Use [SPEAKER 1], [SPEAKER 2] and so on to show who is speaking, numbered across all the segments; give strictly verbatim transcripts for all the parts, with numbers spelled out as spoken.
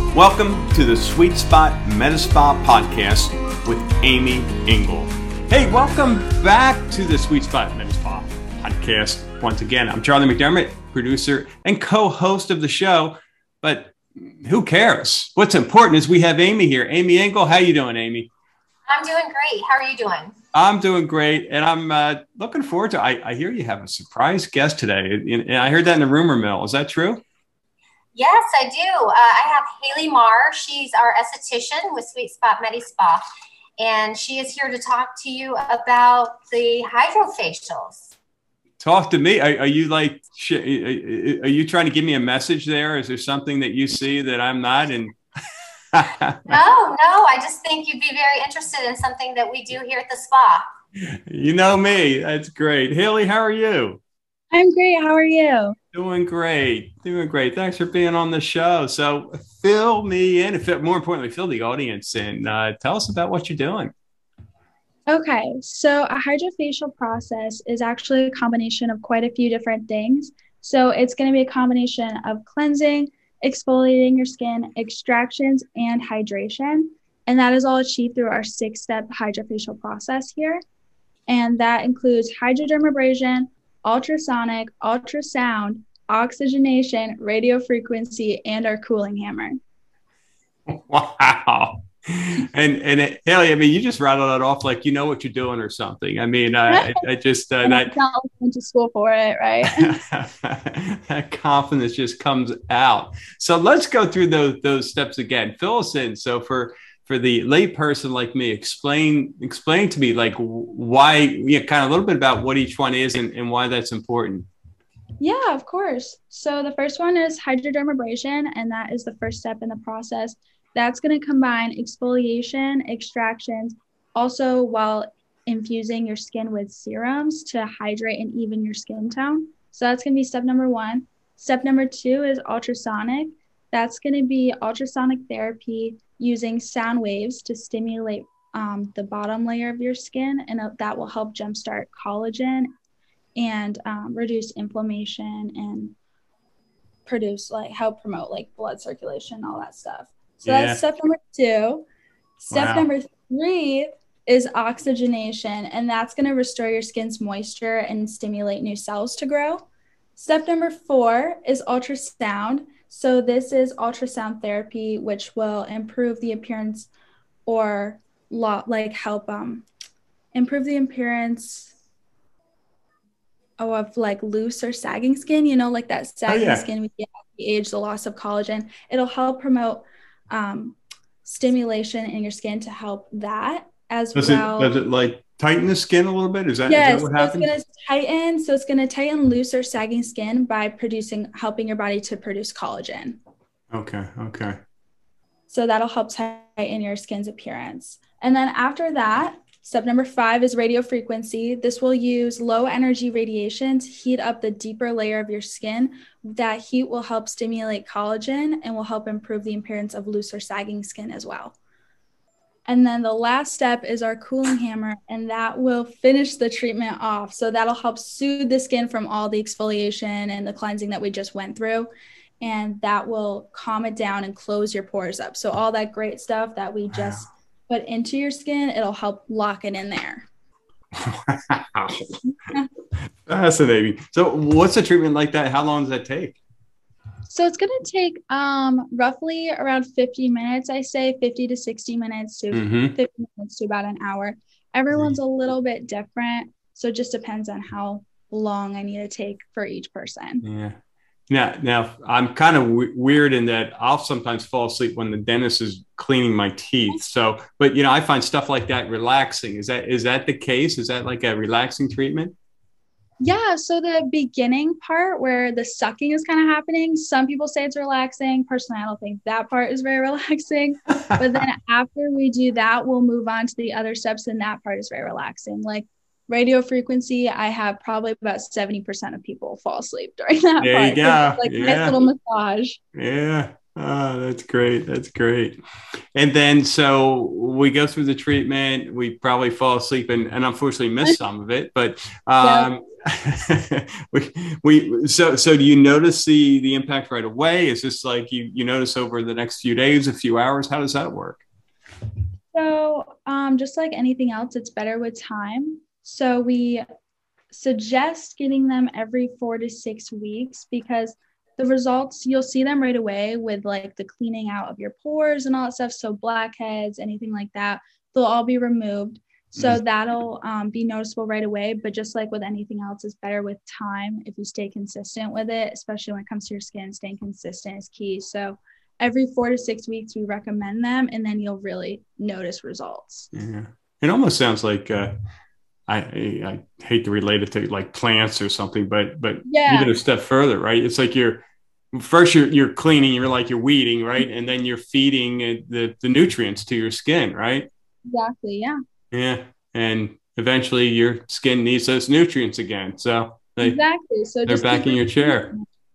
[SPEAKER 1] Welcome to the Sweet Spot Medi-Spa podcast with Amy Engel. Hey, welcome back to the Sweet Spot Medi-Spa podcast. Once again, I'm Charlie McDermott, producer and co-host of the show, but who cares? What's important is we have Amy here. Amy Engel, how you doing, Amy?
[SPEAKER 2] I'm doing great. How are you doing?
[SPEAKER 1] I'm doing great, and I'm uh, looking forward to. I, I hear you have a surprise guest today, and I heard that in the rumor mill. Is that true?
[SPEAKER 2] Yes, I do. Uh, I have Haley Marr. She's our esthetician with Sweet Spot Medi-Spa, and she is here to talk to you about the hydrofacials.
[SPEAKER 1] Talk to me. Are, are you like? Are you trying to give me a message there? Is there something that you see that I'm not? And
[SPEAKER 2] no, no. I just think you'd be very interested in something that we do here at the spa.
[SPEAKER 1] You know me. That's great. Haley, how are you?
[SPEAKER 3] I'm great. How are you?
[SPEAKER 1] Doing great. Doing great. Thanks for being on the show. So fill me in, and more importantly, fill the audience in. Uh, tell us about what you're doing.
[SPEAKER 3] Okay. So a hydrofacial process is actually a combination of quite a few different things. So it's going to be a combination of cleansing, exfoliating your skin, extractions, and hydration. And that is all achieved through our six-step hydrofacial process here. And that includes hydrodermabrasion, ultrasonic, ultrasound, oxygenation, radio frequency, and our cooling hammer.
[SPEAKER 1] Wow. And and it, Haley, I mean, you just rattled it off like you know what you're doing or something. I mean, I, I just uh,
[SPEAKER 3] that not went to school for it, right?
[SPEAKER 1] That confidence just comes out. So let's go through those those steps again. Fill us in. So for for the lay person like me, explain explain to me like why, you know, kind of a little bit about what each one is and, and why that's important.
[SPEAKER 3] Yeah, of course. So the first one is hydrodermabrasion, and that is the first step in the process. That's going to combine exfoliation, extractions, also while infusing your skin with serums to hydrate and even your skin tone. So that's going to be step number one. Step number two is ultrasonic. That's going to be ultrasonic therapy using sound waves to stimulate um, the bottom layer of your skin, and uh, that will help jumpstart collagen and um, reduce inflammation and produce like help promote like blood circulation, all that stuff. So yeah. That's step number two. Step wow. number three is oxygenation, and that's going to restore your skin's moisture and stimulate new cells to grow. Step number four is ultrasound. So this is ultrasound therapy, which will improve the appearance or lo- like help um, improve the appearance of like loose or sagging skin, you know, like that sagging oh, yeah. skin we get at the age, the loss of collagen. It'll help promote um, stimulation in your skin to help that as
[SPEAKER 1] does
[SPEAKER 3] well.
[SPEAKER 1] It, does it like tighten the skin a little bit? Is that,
[SPEAKER 3] yes,
[SPEAKER 1] is that what
[SPEAKER 3] so
[SPEAKER 1] happens?
[SPEAKER 3] It's going to tighten. So it's going to tighten loose or sagging skin by producing, helping your body to produce collagen.
[SPEAKER 1] Okay. Okay.
[SPEAKER 3] So that'll help tighten your skin's appearance. And then after that, step number five is radio frequency. This will use low energy radiation to heat up the deeper layer of your skin. That heat will help stimulate collagen and will help improve the appearance of loose or sagging skin as well. And then the last step is our cooling hammer, and that will finish the treatment off. So that'll help soothe the skin from all the exfoliation and the cleansing that we just went through. And that will calm it down and close your pores up. So all that great stuff that we just wow. put into your skin, it'll help lock it in there.
[SPEAKER 1] Wow. Fascinating. So what's a treatment like that? How long does that take?
[SPEAKER 3] So it's going to take um, roughly around fifty minutes, I say fifty to sixty minutes to mm-hmm. fifty minutes to about an hour. Everyone's mm-hmm. a little bit different. So it just depends on how long I need to take for each person.
[SPEAKER 1] Yeah. Now, now I'm kind of w- weird in that I'll sometimes fall asleep when the dentist is cleaning my teeth. So, but you know, I find stuff like that relaxing. Is that, is that the case? Is that like a relaxing treatment?
[SPEAKER 3] Yeah. So the beginning part where the sucking is kind of happening, some people say it's relaxing. Personally, I don't think that part is very relaxing. But then after we do that, we'll move on to the other steps. And that part is very relaxing. Like radio frequency, I have probably about seventy percent of people fall asleep during that
[SPEAKER 1] there
[SPEAKER 3] part.
[SPEAKER 1] You go.
[SPEAKER 3] Like
[SPEAKER 1] yeah.
[SPEAKER 3] nice little massage.
[SPEAKER 1] Yeah. Oh, that's great. That's great. And then, so we go through the treatment, we probably fall asleep and, and unfortunately miss some of it, but,
[SPEAKER 3] Yep.
[SPEAKER 1] um, we, we, so, so do you notice the, the impact right away? Is this like you, you notice over the next few days, a few hours? How does that work?
[SPEAKER 3] So, um, just like anything else, it's better with time. So we suggest getting them every four to six weeks because the results, you'll see them right away with like the cleaning out of your pores and all that stuff. So blackheads, anything like that, they'll all be removed. So mm-hmm. that'll um, be noticeable right away. But just like with anything else, it's better with time if you stay consistent with it, especially when it comes to your skin. Staying consistent is key. So every four to six weeks, we recommend them, and then you'll really notice results.
[SPEAKER 1] Yeah. It almost sounds like, uh, I, I hate to relate it to like plants or something, but, but yeah. even a step further, right? It's like you're, first you're, you're cleaning, you're like you're weeding, right? And then you're feeding the, the nutrients to your skin, right?
[SPEAKER 3] Exactly. Yeah.
[SPEAKER 1] Yeah. And eventually your skin needs those nutrients again. So they,
[SPEAKER 3] exactly. So
[SPEAKER 1] they're back in your chair.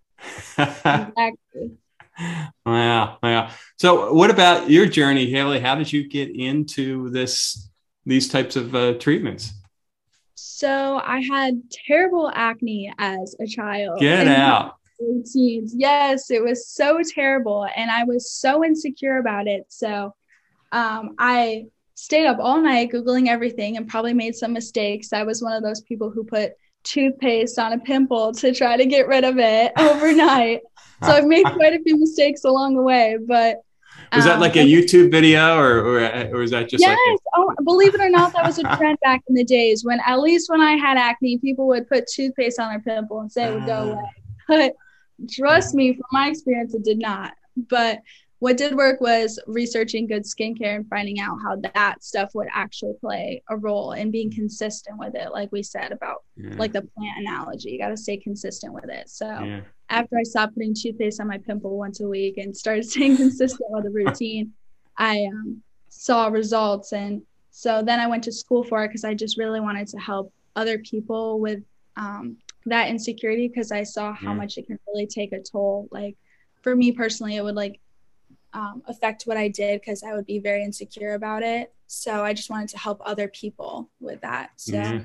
[SPEAKER 3] Exactly.
[SPEAKER 1] Wow. Wow. So what about your journey, Haley? How did you get into this, these types of uh, treatments?
[SPEAKER 3] So I had terrible acne as a child.
[SPEAKER 1] Get out.
[SPEAKER 3] Teens. Yes, it was so terrible. And I was so insecure about it. So um, I stayed up all night Googling everything and probably made some mistakes. I was one of those people who put toothpaste on a pimple to try to get rid of it overnight. So I've made quite a few mistakes along the way. But
[SPEAKER 1] was that like a YouTube video or, or, or was that just
[SPEAKER 3] yes,
[SPEAKER 1] like a-
[SPEAKER 3] oh, believe it or not, that was a trend back in the days when at least when I had acne, people would put toothpaste on their pimple and say it would go away. But trust me, from my experience, it did not. But what did work was researching good skincare and finding out how that stuff would actually play a role and being consistent with it. Like we said about yeah. like the plant analogy, you got to stay consistent with it. So yeah. after I stopped putting toothpaste on my pimple once a week and started staying consistent with the routine, I um, saw results. And so then I went to school for it because I just really wanted to help other people with um, that insecurity because I saw how yeah. much it can really take a toll. Like for me personally, it would like um, affect what I did because I would be very insecure about it. So I just wanted to help other people with that. So
[SPEAKER 1] yeah,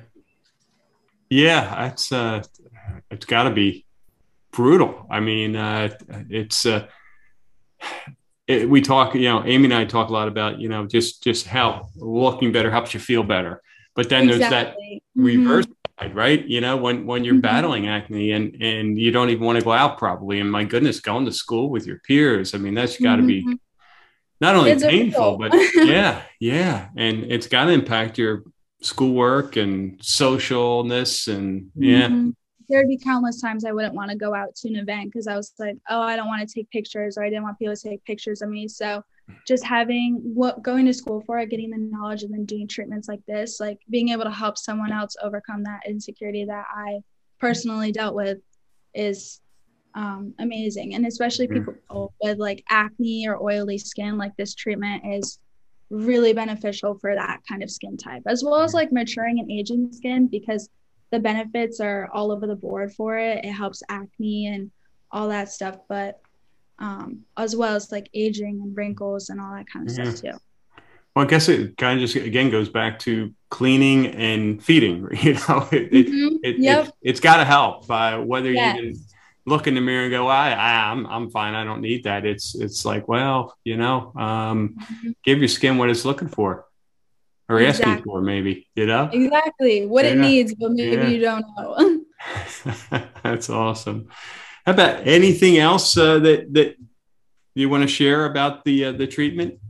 [SPEAKER 1] yeah that's uh, it's got to be brutal. I mean, uh, it's uh, it, we talk, you know, Amy and I talk a lot about, you know, just just how looking better helps you feel better. But then exactly. there's that mm-hmm. reverse side, right? You know, when when you're mm-hmm. battling acne and and you don't even want to go out probably. And my goodness, going to school with your peers, I mean, that's got to mm-hmm. be not only it's painful, but yeah, yeah. And it's got to impact your schoolwork and socialness and yeah.
[SPEAKER 3] Mm-hmm. There'd be countless times I wouldn't want to go out to an event because I was like, oh, I don't want to take pictures, or I didn't want people to take pictures of me. So just having what going to school for it, getting the knowledge and then doing treatments like this, like being able to help someone else overcome that insecurity that I personally dealt with is um, amazing. And especially people mm. with like acne or oily skin, like this treatment is really beneficial for that kind of skin type, as well as like maturing and aging skin, because the benefits are all over the board for it. It helps acne and all that stuff, but um, as well as like aging and wrinkles and all that kind of yeah. stuff too.
[SPEAKER 1] Well, I guess it kind of just, again, goes back to cleaning and feeding, you know, it,
[SPEAKER 3] mm-hmm.
[SPEAKER 1] it, it,
[SPEAKER 3] yep.
[SPEAKER 1] it, it's got to help uh, whether
[SPEAKER 3] yes.
[SPEAKER 1] you can look in the mirror and go, I, I, I'm, I'm fine. I don't need that. It's, it's like, well, you know, um, mm-hmm. give your skin what it's looking for. Or exactly. asking for maybe, you know?
[SPEAKER 3] Exactly. What yeah. it needs, but maybe yeah. you don't know.
[SPEAKER 1] That's awesome. How about anything else uh, that that you want to share about the uh, the treatment?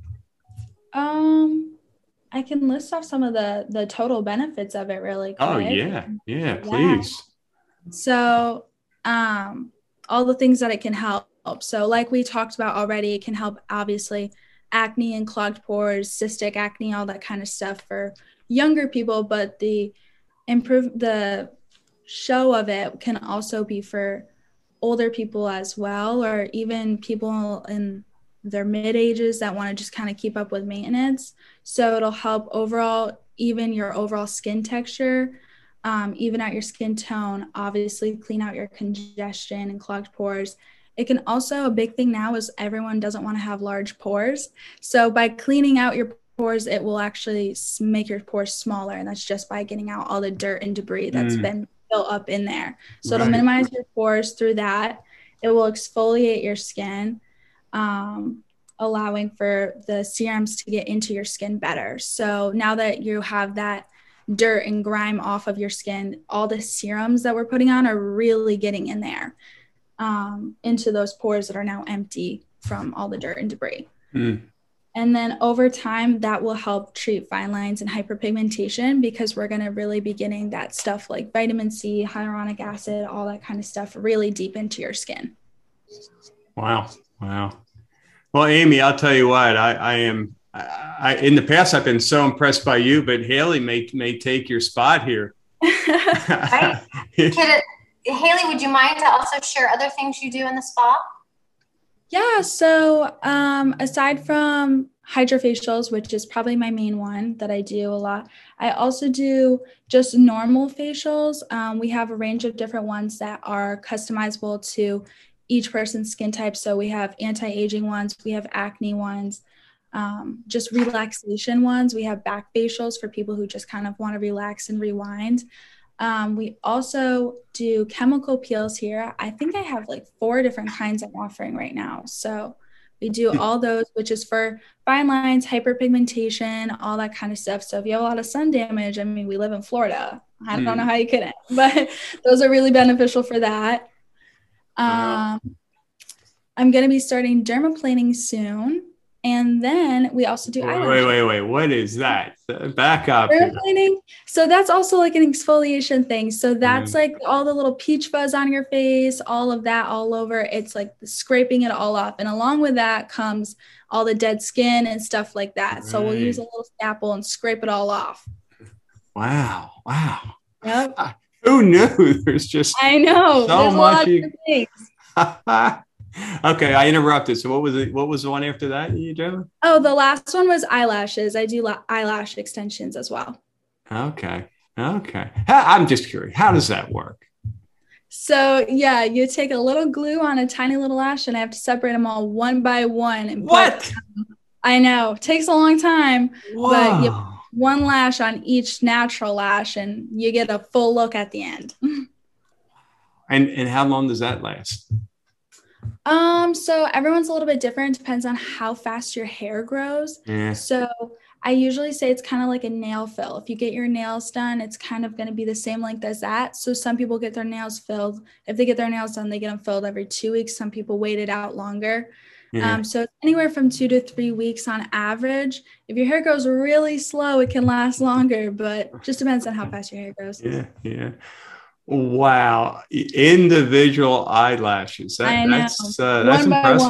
[SPEAKER 3] Um, I can list off some of the the total benefits of it really quick.
[SPEAKER 1] Oh yeah, yeah, please.
[SPEAKER 3] Yeah. So, um, all the things that it can help. So, like we talked about already, it can help obviously acne and clogged pores, cystic acne, all that kind of stuff for younger people, but the improve the show of it can also be for older people as well, or even people in their mid ages that want to just kind of keep up with maintenance. So it'll help overall, even your overall skin texture, um, even out your skin tone, obviously clean out your congestion and clogged pores. It can also, a big thing now is everyone doesn't want to have large pores. So by cleaning out your pores, it will actually make your pores smaller. And that's just by getting out all the dirt and debris that's mm. been built up in there. So right. it'll minimize your pores through that. It will exfoliate your skin, um, allowing for the serums to get into your skin better. So now that you have that dirt and grime off of your skin, all the serums that we're putting on are really getting in there. Um, into those pores that are now empty from all the dirt and debris. Mm. And then over time, that will help treat fine lines and hyperpigmentation, because we're going to really be getting that stuff like vitamin C, hyaluronic acid, all that kind of stuff really deep into your skin.
[SPEAKER 1] Wow. Wow. Well, Amy, I'll tell you what, I, I am, I, in the past, I've been so impressed by you, but Haley may, may take your spot here.
[SPEAKER 2] Right. Haley, would you mind to also share other things you do in the spa?
[SPEAKER 3] Yeah, so um, aside from hydrofacials, which is probably my main one that I do a lot, I also do just normal facials. Um, we have a range of different ones that are customizable to each person's skin type. So we have anti-aging ones, we have acne ones, um, just relaxation ones. We have back facials for people who just kind of want to relax and rewind. Um, we also do chemical peels here. I think I have like four different kinds I'm offering right now. So we do all those, which is for fine lines, hyperpigmentation, all that kind of stuff. So if you have a lot of sun damage, I mean, we live in Florida. I don't mm. know how you couldn't, but those are really beneficial for that. Um, I'm going to be starting dermaplaning soon. And then we also do eyelashes.
[SPEAKER 1] Wait, wait, wait. What is that? Back up.
[SPEAKER 3] Dermaplaning. So that's also like an exfoliation thing. So that's mm. like all the little peach fuzz on your face, all of that all over. It's like scraping it all off. And along with that comes all the dead skin and stuff like that. Right. So we'll use a little scalpel and scrape it all off.
[SPEAKER 1] Wow. Wow.
[SPEAKER 3] Yep.
[SPEAKER 1] Uh, who knew? There's just
[SPEAKER 3] I know.
[SPEAKER 1] so
[SPEAKER 3] There's
[SPEAKER 1] much.
[SPEAKER 3] A lot of things.
[SPEAKER 1] Okay, I interrupted. So what was it? What was the one after that you did?
[SPEAKER 3] Oh, the last one was eyelashes. I do la- eyelash extensions as well.
[SPEAKER 1] Okay. Okay. I'm just curious. How does that work?
[SPEAKER 3] So yeah, you take a little glue on a tiny little lash, and I have to separate them all one by one. And
[SPEAKER 1] what?
[SPEAKER 3] Put, I know. Takes a long time.
[SPEAKER 1] Whoa.
[SPEAKER 3] But you have one lash on each natural lash, and you get a full look at the end.
[SPEAKER 1] And and how long does that last?
[SPEAKER 3] Um, so everyone's a little bit different. It depends on how fast your hair grows.
[SPEAKER 1] Yeah.
[SPEAKER 3] So I usually say it's kind of like a nail fill. If you get your nails done, it's kind of going to be the same length as that. So some people get their nails filled. If they get their nails done, they get them filled every two weeks. Some people wait it out longer. Yeah. Um, so it's anywhere from two to three weeks on average. If your hair grows really slow, it can last longer, but just depends on how fast your hair grows.
[SPEAKER 1] Yeah. Yeah. Wow. Individual eyelashes. That,
[SPEAKER 3] I know.
[SPEAKER 1] That's, uh, that's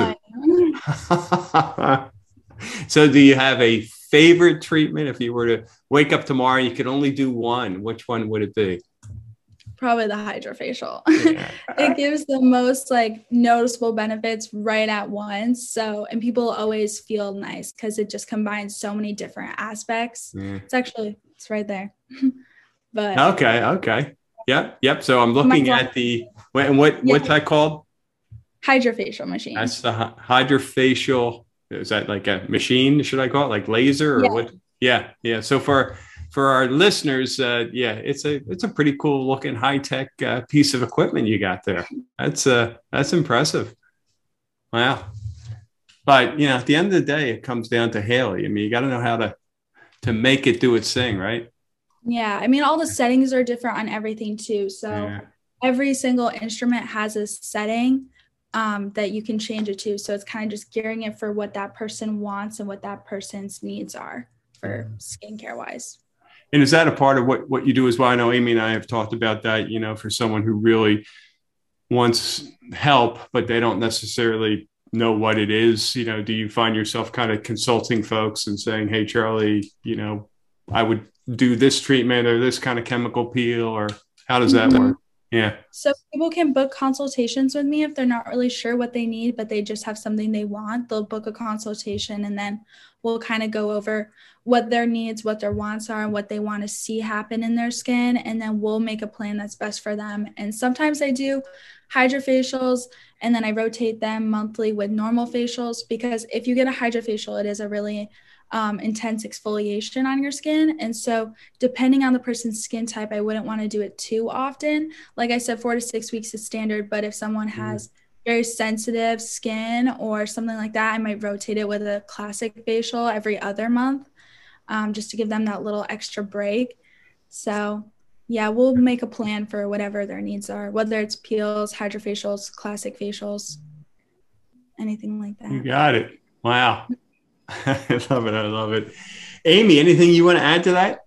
[SPEAKER 1] impressive. So do you have a favorite treatment? If you were to wake up tomorrow, you could only do one, which one would it be?
[SPEAKER 3] Probably the hydrofacial.
[SPEAKER 1] Yeah.
[SPEAKER 3] It gives the most like noticeable benefits right at once. So, and people always feel nice because it just combines so many different aspects.
[SPEAKER 1] Yeah.
[SPEAKER 3] It's actually, it's right there. But
[SPEAKER 1] okay. Okay. Yep. Yep. So I'm looking at the, what, what
[SPEAKER 3] yeah.
[SPEAKER 1] what's that called?
[SPEAKER 3] Hydrofacial machine.
[SPEAKER 1] That's the hydrofacial. Is that like a machine? Should I call it like laser or
[SPEAKER 3] yeah.
[SPEAKER 1] what? Yeah. Yeah. So for, for our listeners, uh, yeah, it's a, it's a pretty cool looking high tech uh, piece of equipment you got there. That's uh, that's impressive. Wow. But, you know, at the end of the day, it comes down to Haley. I mean, you got to know how to, to make it do its thing, right?
[SPEAKER 3] Yeah. I mean, all the settings are different on everything too. So yeah. every single instrument has a setting um, that you can change it to. So it's kind of just gearing it for what that person wants and what that person's needs are for skincare wise.
[SPEAKER 1] And is that a part of what, what you do as well? I know Amy and I have talked about that, you know, for someone who really wants help, but they don't necessarily know what it is. You know, do you find yourself kind of consulting folks and saying, hey, Charlie, you know, I would do this treatment or this kind of chemical peel, or how does that
[SPEAKER 3] mm-hmm.
[SPEAKER 1] work? Yeah.
[SPEAKER 3] So people can book consultations with me if they're not really sure what they need, but they just have something they want. They'll book a consultation, and then we'll kind of go over what their needs, what their wants are, and what they want to see happen in their skin. And then we'll make a plan that's best for them. And sometimes I do hydrofacials, and then I rotate them monthly with normal facials, because if you get a hydrofacial, it is a really um, intense exfoliation on your skin. And so depending on the person's skin type, I wouldn't want to do it too often. Like I said, four to six weeks is standard, but if someone has very sensitive skin or something like that, I might rotate it with a classic facial every other month, um, just to give them that little extra break. So yeah, we'll make a plan for whatever their needs are, whether it's peels, hydrofacials, classic facials, anything like that.
[SPEAKER 1] You got it. Wow. I love it. I love it. Amy, anything you want to add to that?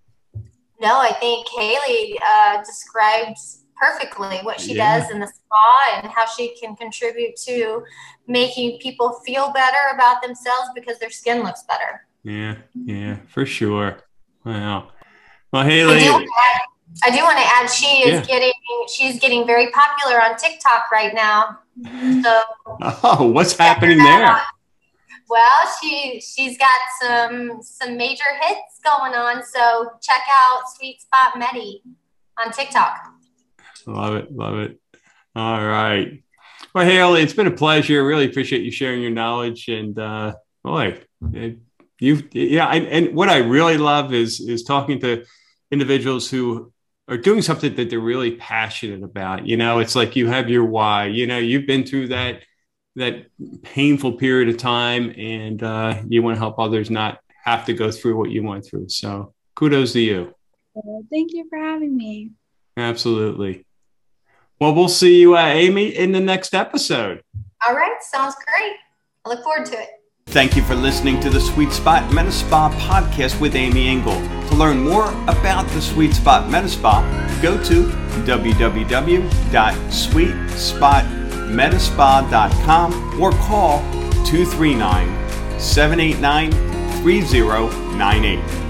[SPEAKER 2] No, I think Haley uh, described perfectly what she yeah. does in the spa and how she can contribute to making people feel better about themselves because their skin looks better.
[SPEAKER 1] Yeah, yeah, for sure. Wow. Well, Haley,
[SPEAKER 2] I do, add, I do want to add she is yeah. getting she's getting very popular on TikTok right now. So
[SPEAKER 1] oh, what's happening there?
[SPEAKER 2] Out. Well, she she's got some some major hits going on. So check out Sweet Spot Medi on TikTok.
[SPEAKER 1] Love it, love it. All right. Well, Haley, it's been a pleasure. Really appreciate you sharing your knowledge. And uh, boy, it, you yeah. I, and what I really love is is talking to individuals who are doing something that they're really passionate about. You know, it's like you have your why. You know, you've been through that. that painful period of time, and uh, you want to help others not have to go through what you went through. So kudos to you.
[SPEAKER 3] Thank you for having me.
[SPEAKER 1] Absolutely. Well, we'll see you, uh, Amy, in the next episode.
[SPEAKER 2] All right. Sounds great. I look forward to it.
[SPEAKER 1] Thank you for listening to the Sweet Spot Metaspa podcast with Amy Engel. To learn more about the Sweet Spot Metaspa, go to w w w dot sweet spot metaspa dot com or call two three nine, seven eight nine, three zero nine eight.